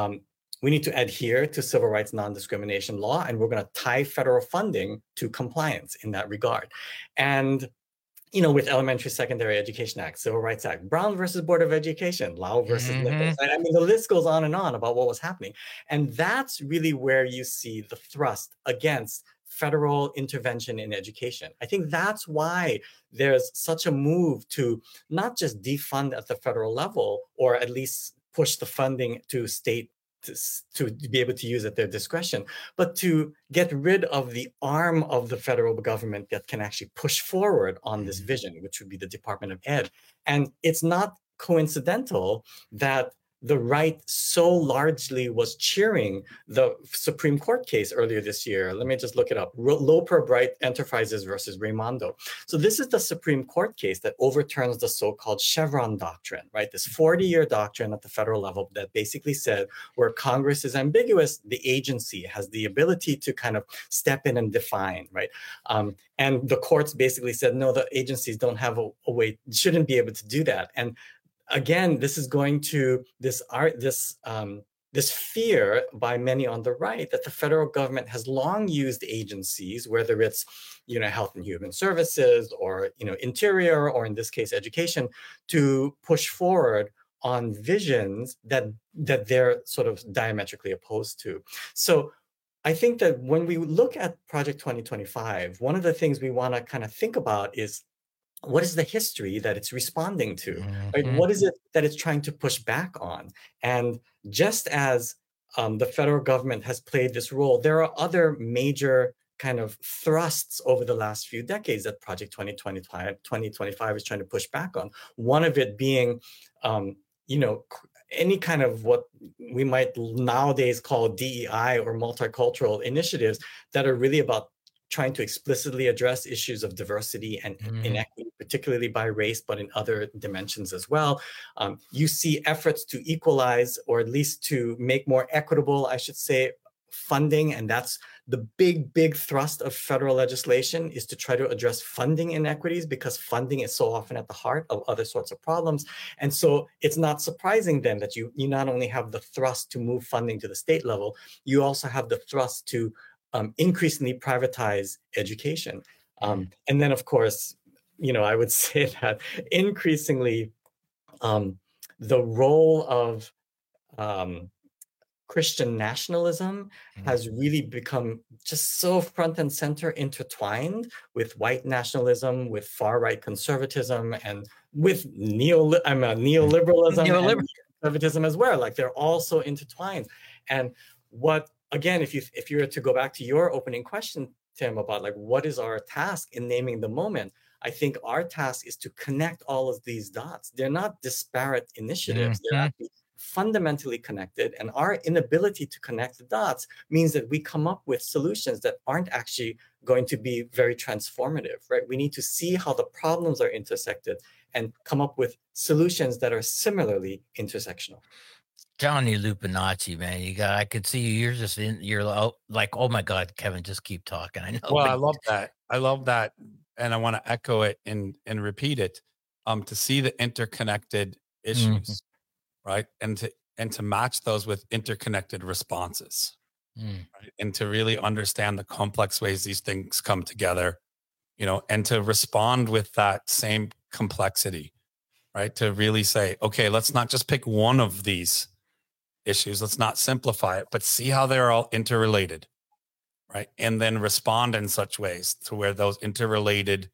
adhere to civil rights non-discrimination law, and we're going to tie federal funding to compliance in that regard. And with Elementary Secondary Education Act, Civil Rights Act, Brown versus Board of Education, Lau versus Nichols. I mean, the list goes on and on about what was happening. And that's really where you see the thrust against federal intervention in education. I think that's why there's such a move to not just defund at the federal level, or at least push the funding to state to be able to use at their discretion, but to get rid of the arm of the federal government that can actually push forward on this vision, which would be the Department of Ed. And it's not coincidental that the right so largely was cheering the Supreme Court case earlier this year. Let me just look it up. Loper Bright Enterprises versus Raimondo. So this is the Supreme Court case that overturns the so-called Chevron doctrine, right? This 40-year doctrine at the federal level that basically said where Congress is ambiguous, the agency has the ability to kind of step in and define, right? And the courts basically said, no, the agencies don't have a way, shouldn't be able to do that. And again, this is going to this fear by many on the right that the federal government has long used agencies, whether it's Health and Human Services or Interior, or in this case education, to push forward on visions that they're sort of diametrically opposed to. So I think that when we look at Project 2025, one of the things we want to kind of think about is, what is the history that it's responding to? Right? What is it that it's trying to push back on? And just as the federal government has played this role, there are other major kind of thrusts over the last few decades that Project 2025 is trying to push back on. One of it being, any kind of what we might nowadays call DEI or multicultural initiatives that are really about trying to explicitly address issues of diversity and inequity, particularly by race, but in other dimensions as well. You see efforts to equalize, or at least to make more equitable, I should say, funding. And that's the big thrust of federal legislation, is to try to address funding inequities, because funding is so often at the heart of other sorts of problems. And so it's not surprising then that you not only have the thrust to move funding to the state level, you also have the thrust to increasingly privatize education. And then, of course, I would say that increasingly the role of Christian nationalism has really become just so front and center intertwined with white nationalism, with far-right conservatism, and with neoliberalism and conservatism as well. Like, they're all so intertwined. And again, if you were to go back to your opening question, Tim, about like what is our task in naming the moment, I think our task is to connect all of these dots. They're not disparate initiatives. fundamentally connected, and our inability to connect the dots means that we come up with solutions that aren't actually going to be very transformative, right? We need to see how the problems are intersected and come up with solutions that are similarly intersectional. Johnny Lupinacci, man, I could see you. You're like, oh my God, Kevin, just keep talking. I know. Well, I love that. And I want to echo it and repeat it. To see the interconnected issues, right? And to match those with interconnected responses, right? And to really understand the complex ways these things come together, and to respond with that same complexity, right? To really say, okay, let's not just pick one of these issues. Let's not simplify it, but see how they're all interrelated, right? And then respond in such ways to where those interrelated,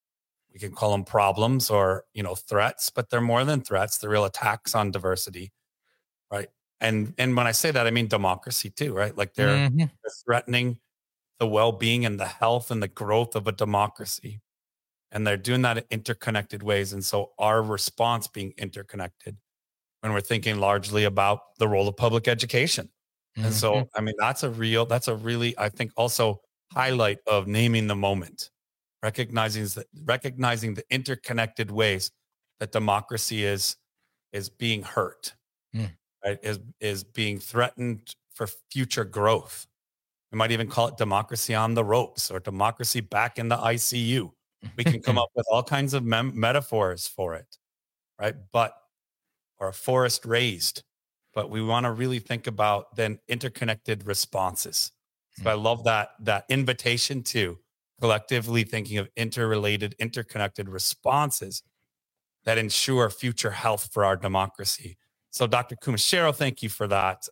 we can call them problems or, threats, but they're more than threats. They're real attacks on diversity, right? And when I say that, I mean democracy too, right? Like they're threatening the well-being and the health and the growth of a democracy. And they're doing that in interconnected ways. And so our response being interconnected when we're thinking largely about the role of public education. And so, I mean, that's a really, I think also highlight of naming the moment, recognizing the interconnected ways that democracy is being hurt, right? Is being threatened for future growth. We might even call it democracy on the ropes or democracy back in the ICU. We can come up with all kinds of metaphors for it, right? Or a forest raised. But we want to really think about then interconnected responses. So I love that invitation to collectively thinking of interrelated, interconnected responses that ensure future health for our democracy. So Dr. Kumashiro, thank you for that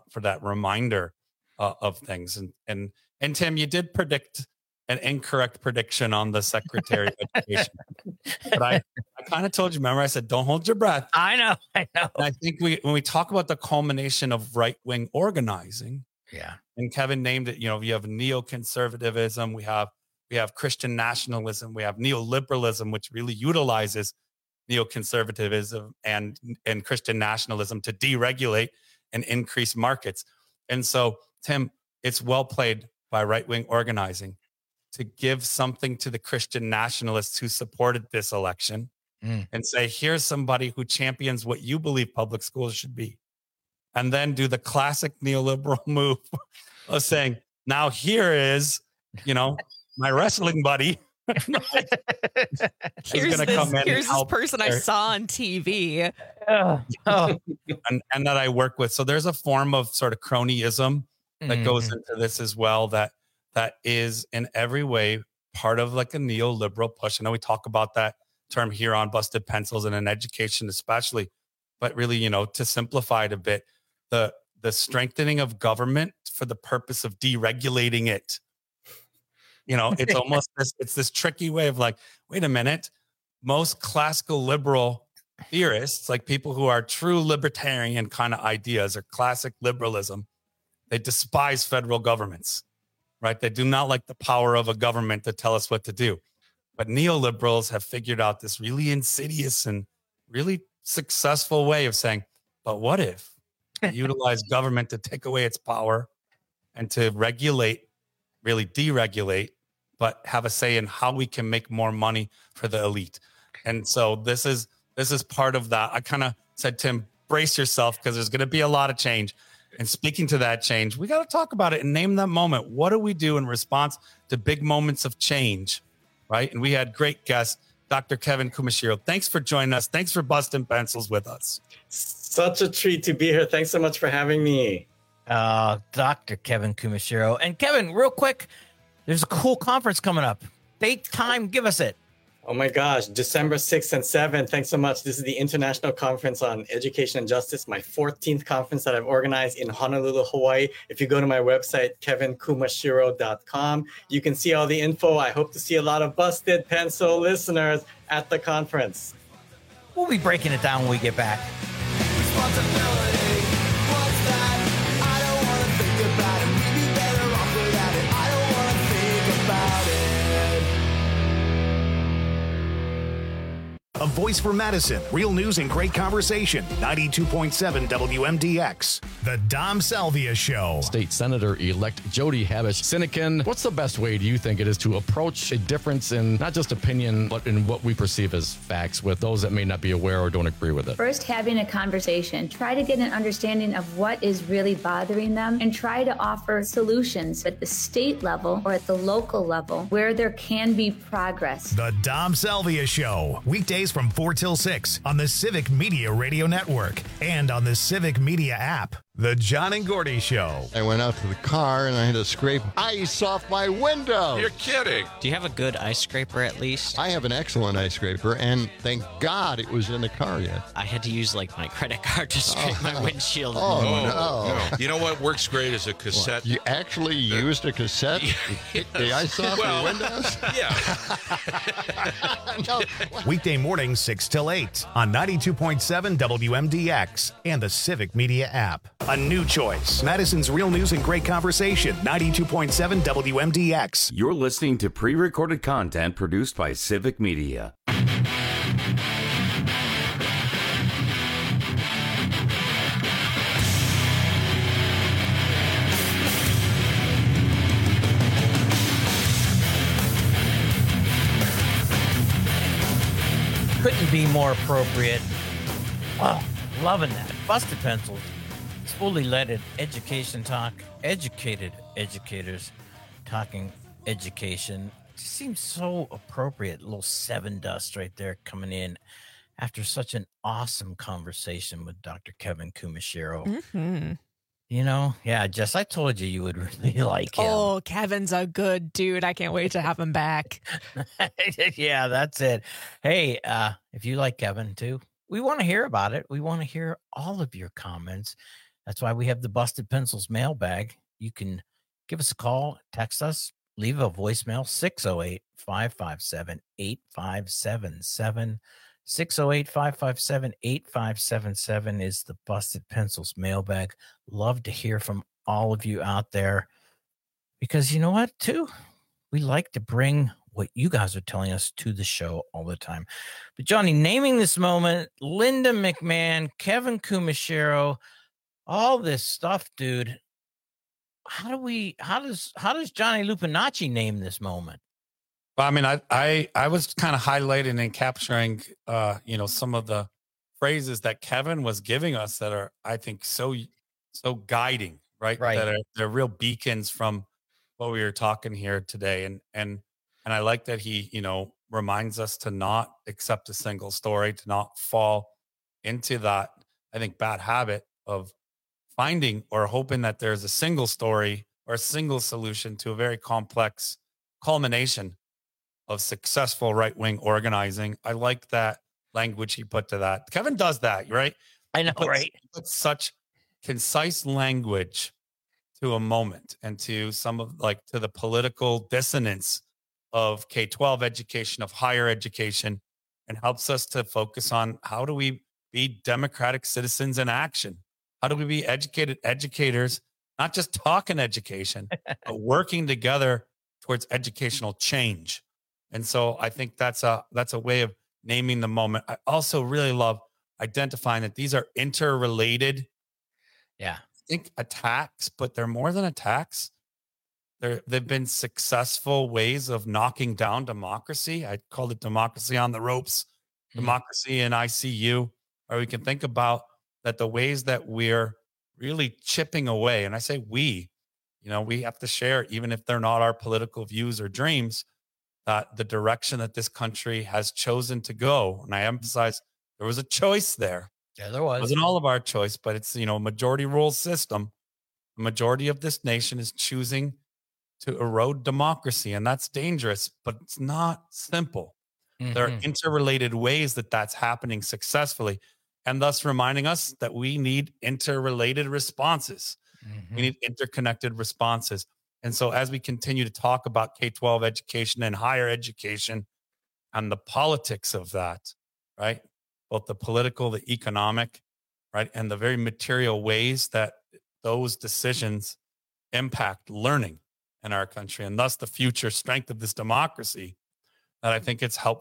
reminder of things. And Tim, you did predict an incorrect prediction on the Secretary of Education. But I kind of told you, remember, I said, don't hold your breath. I know. And I think when we talk about the culmination of right-wing organizing, and Kevin named it, you have neoconservatism, we have Christian nationalism, we have neoliberalism, which really utilizes neoconservatism and Christian nationalism to deregulate and increase markets. And so, Tim, it's well played by right-wing organizing to give something to the Christian nationalists who supported this election and say, here's somebody who champions what you believe public schools should be. And then do the classic neoliberal move of saying, now here is, my wrestling buddy. Here's this person I saw on TV. And that I work with. So there's a form of sort of cronyism that goes into this as well, that is in every way part of like a neoliberal push. I know we talk about that term here on Busted Pencils and in education especially, but really, to simplify it a bit, the strengthening of government for the purpose of deregulating it. It's almost this tricky way of like, wait a minute, most classical liberal theorists, like people who are true libertarian kind of ideas or classic liberalism, they despise federal governments. Right? They do not like the power of a government to tell us what to do. But neoliberals have figured out this really insidious and really successful way of saying, but what if we utilize government to take away its power and to regulate, really deregulate, but have a say in how we can make more money for the elite? And so this is part of that. I kind of said, Tim, brace yourself because there's going to be a lot of change. And speaking to that change, we got to talk about it and name that moment. What do we do in response to big moments of change, right? And we had great guests, Dr. Kevin Kumashiro. Thanks for joining us. Thanks for busting pencils with us. Such a treat to be here. Thanks so much for having me. Dr. Kevin Kumashiro. And Kevin, real quick, there's a cool conference coming up. Date, time, give us it. Oh my gosh, December 6th and 7th. Thanks so much. This is the International Conference on Education and Justice, my 14th conference that I've organized in Honolulu, Hawaii. If you go to my website, kevinkumashiro.com, you can see all the info. I hope to see a lot of Busted Pencil listeners at the conference. We'll be breaking it down when we get back. Responsibility, what's that? I don't want to think about it. We'd be better off without it. I don't want to think about it. a voice for Madison, real news and great conversation. 92.7 WMDX. The Dom Salvia Show. State Senator-elect Jody Habush-Sinekin, what's the best way do you think it is to approach a difference in not just opinion, but in what we perceive as facts with those that may not be aware or don't agree with it? First, having a conversation. Try to get an understanding of what is really bothering them and try to offer solutions at the state level or at the local level where there can be progress. The Dom Salvia Show. Weekdays from 4 till 6 on the Civic Media Radio Network and on the Civic Media app. The John and Gordy Show. I went out to the car and I had to scrape ice off my window. You're kidding. Do you have a good ice scraper at least? I have an excellent ice scraper, and thank God it was in the car yet. I had to use like my credit card to scrape my windshield. No. You know what works great is a cassette. You actually used a cassette to kick the ice off your windows? Yeah. No. Weekday mornings 6 till 8 on 92.7 WMDX and the Civic Media app. A new choice. Madison's real news and great conversation. 92.7 WMDX. You're listening to pre-recorded content produced by Civic Media. Couldn't be more appropriate. Oh, loving that. Busted Pencils. It's fully leaded education talk. Educated educators talking education. It seems so appropriate. A little Seven Dust right there coming in after such an awesome conversation with Dr. Kevin Kumashiro. Mm-hmm. You know, yeah, Jess, I told you would really like him. Oh, Kevin's a good dude. I can't wait to have him back. Yeah, that's it. Hey, if you like Kevin too, we want to hear about it. We want to hear all of your comments. That's why we have the Busted Pencils mailbag. You can give us a call, text us, leave a voicemail, 608-557-8577. 608-557-8577 is the Busted Pencils mailbag. Love to hear from all of you out there because you know what, too? We like to bring what you guys are telling us to the show all the time. But Johnny, naming this moment, Linda McMahon, Kevin Kumashiro, all this stuff, dude. How does Johnny Lupinacci name this moment? Well, I mean, I was kind of highlighting and capturing, some of the phrases that Kevin was giving us that are, I think, so guiding, right? That they're real beacons from what we were talking here today. And I like that he, reminds us to not accept a single story, to not fall into that, I think, bad habit of finding or hoping that there's a single story or a single solution to a very complex culmination of successful right-wing organizing. I like that language he put to that. Kevin does that, right? I know, right? He puts such concise language to a moment and to some of to the political dissonance of K-12 education, of higher education, and helps us to focus on how do we be democratic citizens in action? How do we be educated educators, not just talking education, but working together towards educational change? And so I think that's a way of naming the moment. I also really love identifying that these are interrelated. Yeah. I think attacks, but they're more than attacks. They've been successful ways of knocking down democracy. I called it democracy on the ropes, democracy in ICU, or we can think about that the ways that we're really chipping away. And I say we have to share, even if they're not our political views or dreams, the direction that this country has chosen to go. And I emphasize there was a choice there. Yeah, there was. It wasn't all of our choice, but it's, a majority rule system. The majority of this nation is choosing to erode democracy. And that's dangerous, but it's not simple. Mm-hmm. There are interrelated ways that that's happening successfully, and thus reminding us that we need interrelated responses. Mm-hmm. We need interconnected responses. And so as we continue to talk about K-12 education and higher education and the politics of that, right? Both the political, the economic, right? And the very material ways that those decisions impact learning in our country and thus the future strength of this democracy, that I think it's helpful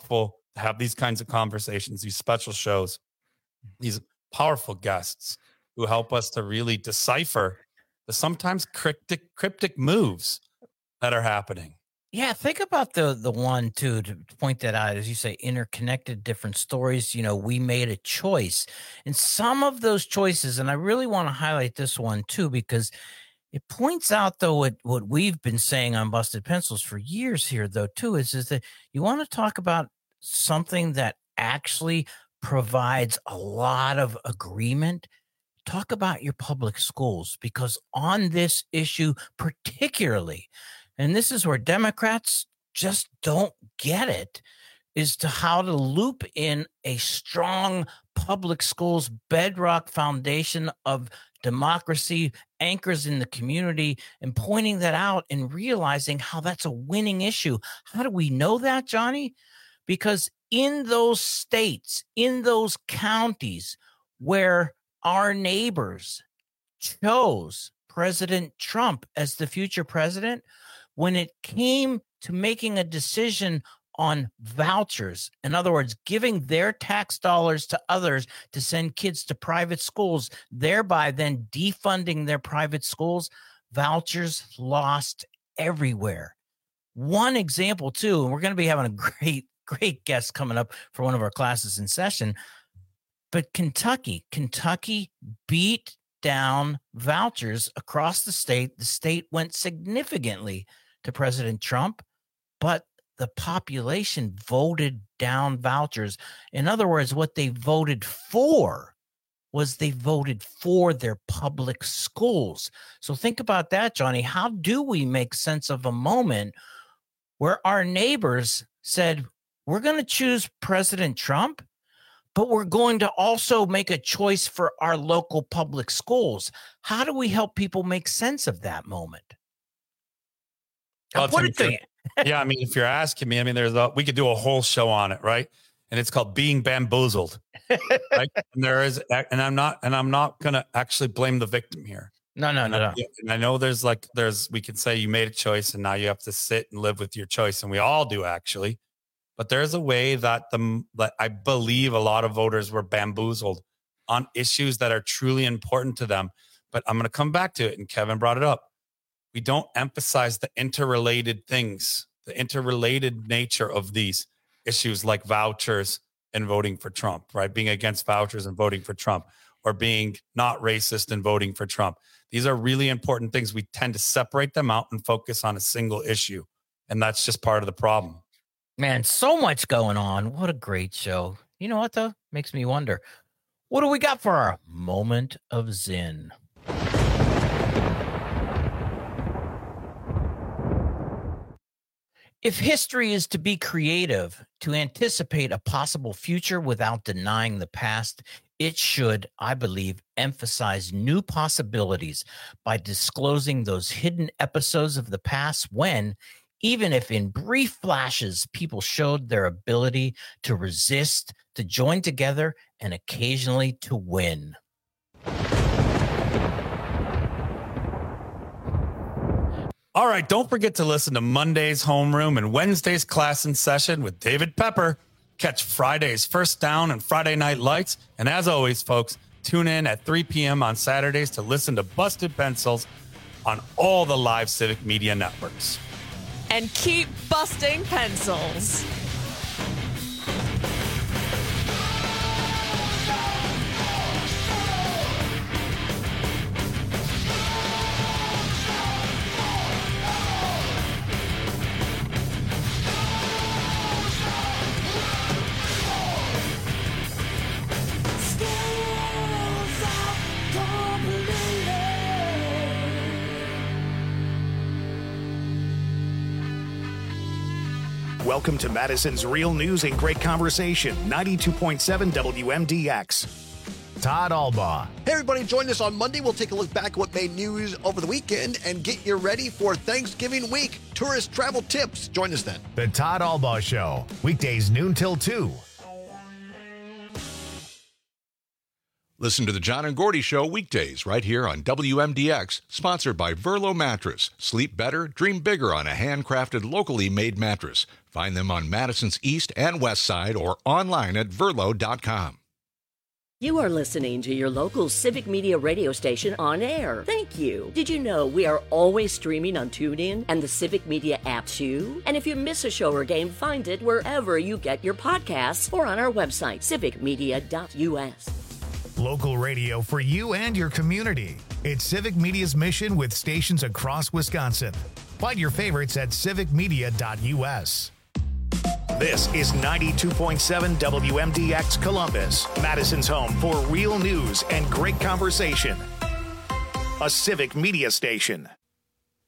to have these kinds of conversations, these special shows, these powerful guests who help us to really decipher the sometimes cryptic moves that are happening. Yeah, think about the one too, to point that out, as you say, interconnected different stories. You know, we made a choice, and some of those choices, and I really want to highlight this one too, because it points out though what we've been saying on Busted Pencils for years here though too, is that you want to talk about something that actually provides a lot of agreement. Talk about your public schools, because on this issue particularly, and this is where Democrats just don't get it, is to how to loop in a strong public schools bedrock foundation of democracy, anchors in the community, and pointing that out and realizing how that's a winning issue. How do we know that, Johnny? Because in those states, in those counties where our neighbors chose President Trump as the future president, when it came to making a decision on vouchers, in other words, giving their tax dollars to others to send kids to private schools, thereby then defunding their private schools, vouchers lost everywhere. One example, too, and we're going to be having a great guest coming up for one of our classes in session, but Kentucky beat down vouchers across the state. The state went significantly to President Trump, but the population voted down vouchers. In other words, what they voted for was they voted for their public schools. So think about that, Johnny. How do we make sense of a moment where our neighbors said, we're going to choose President Trump, but we're going to also make a choice for our local public schools? How do we help people make sense of that moment? Yeah, I mean, if you're asking me, I mean, we could do a whole show on it, right? And it's called Being Bamboozled, right? And I'm not going to actually blame the victim here. No. And I know we could say you made a choice and now you have to sit and live with your choice. And we all do, actually. But there's a way that I believe a lot of voters were bamboozled on issues that are truly important to them. But I'm going to come back to it. And Kevin brought it up. We don't emphasize the interrelated things, the interrelated nature of these issues like vouchers and voting for Trump, right? Being against vouchers and voting for Trump, or being not racist and voting for Trump. These are really important things. We tend to separate them out and focus on a single issue. And that's just part of the problem. Man, so much going on. What a great show. You know what, though? Makes me wonder, what do we got for our moment of Zen? If history is to be creative, to anticipate a possible future without denying the past, it should, I believe, emphasize new possibilities by disclosing those hidden episodes of the past when, even if in brief flashes, people showed their ability to resist, to join together, and occasionally to win. All right, don't forget to listen to Monday's Homeroom and Wednesday's Class in Session with David Pepper. Catch Friday's First Down and Friday Night Lights. And as always, folks, tune in at 3 p.m. on Saturdays to listen to Busted Pencils on all the live Civic Media networks. And keep busting pencils. Welcome to Madison's Real News and Great Conversation, 92.7 WMDX. Todd Albaugh. Hey, everybody, join us on Monday. We'll take a look back at what made news over the weekend and get you ready for Thanksgiving week. Tourist travel tips. Join us then. The Todd Albaugh Show, weekdays noon till 2. Listen to the John and Gordy Show weekdays right here on WMDX, sponsored by Verlo Mattress. Sleep better, dream bigger on a handcrafted, locally made mattress. Find them on Madison's East and West Side or online at verlo.com. You are listening to your local Civic Media radio station on air. Thank you. Did you know we are always streaming on TuneIn and the Civic Media app too? And if you miss a show or game, find it wherever you get your podcasts or on our website, civicmedia.us. Local radio for you and your community. It's Civic Media's mission with stations across Wisconsin. Find your favorites at civicmedia.us. This is 92.7 WMDX Columbus, Madison's home for real news and great conversation. A Civic Media station.